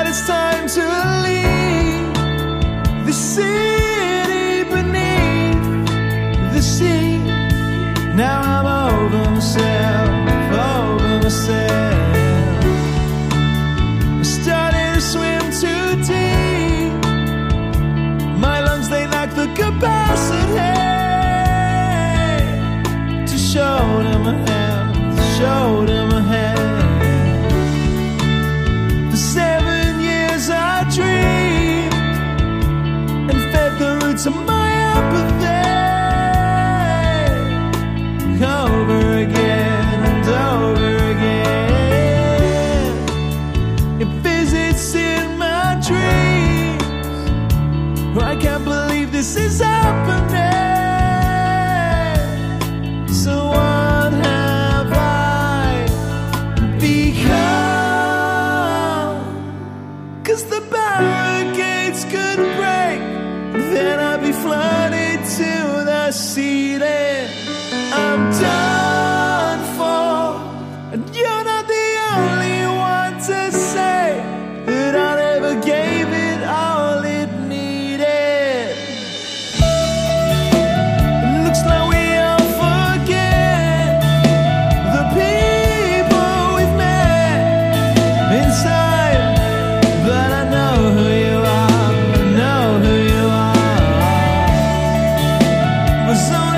it's time to leave the city beneath the sea. Now I'm over myself, over myself. I'm starting to swim too deep. My lungs, they lack the capacity to shoulder my hand, shoulder my hand. For 7 years I dreamed and fed the roots of my apathy. Over again and over again, it visits in my dreams. I can't believe this is happening. So what have I become? 'Cause the barricades could break, then I'd be flooded to the ceiling. I'm done for, and you're not the only one to say that I never gave it all it needed. It looks like we all forget the people we've met inside, but I know who you are, I know who you are. Was